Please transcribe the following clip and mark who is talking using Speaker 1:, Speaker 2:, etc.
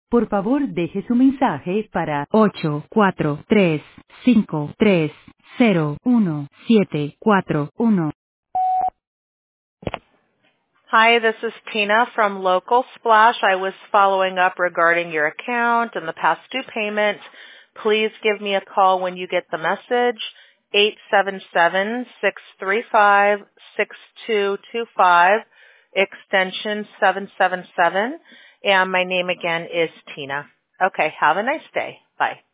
Speaker 1: Por favor, deje su mensaje para 843-530-1741.
Speaker 2: Hi, this is Tina from Local Splash. I was following up regarding your account and the past due payment. Please give me a call when you get the message, 877-635-6225, extension 777. And my name again is Tina. Okay, have a nice day. Bye.